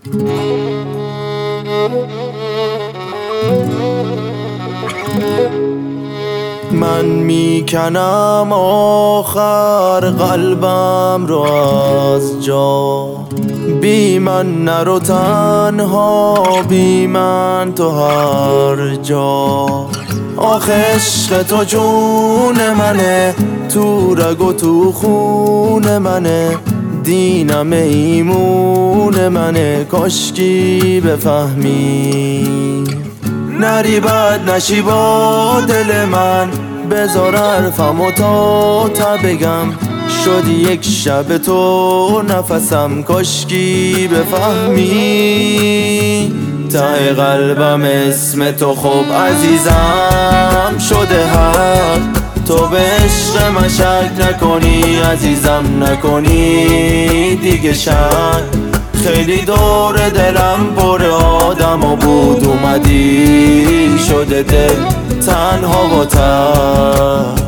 من میکنم آخر قلبم رو از جا، بی من نرو تنها، بی من تو هر جا. آخه عشق تو جون منه، تو رگ و تو خون منه، دینم ایمون منه، کاشکی بفهمی. نری بد نشی با دل من، بذار حرفمو تا بگم. شدی یک شب تو نفسم، کاشکی بفهمی. ته قلبم اسم تو خب عزیزم شده حق، تو به عشق من شک نکنی عزیزم، نکنی دیگه شک. خیلی دور دلم پر آدم و بود، اومدی شده دل تنها و تک.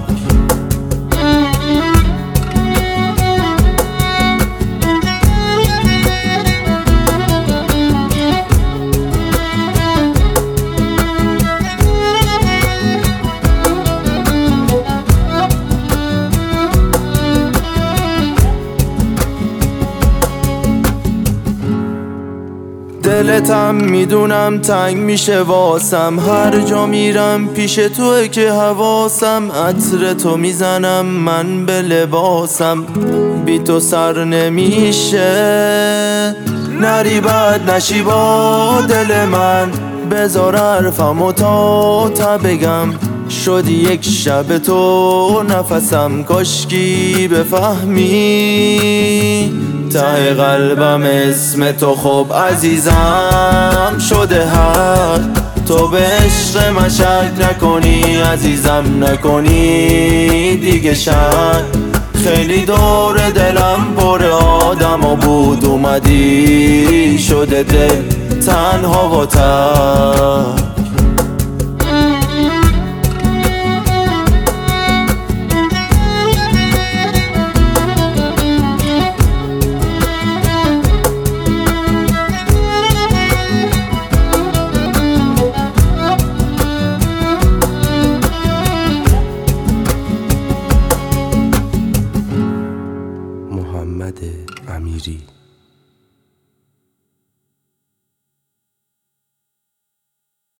دلتم میدونم تنگ میشه واسم، هر جا میرم پیش توه که حواسم. عطر تو میزنم من به لباسم، بی تو سر نمیشه. نری بد نشی با دل من، بذار حرفمو تا بگم. شدی یک شب تو نفسم، کاشکی بفهمی. ته قلبم اسم تو خب عزیزم شده حق، تو به عشق من شک نکنی عزیزم، نکنی دیگه شک. خیلی دور دلم پر آدم و بود، اومدی شده دل تنها و تک.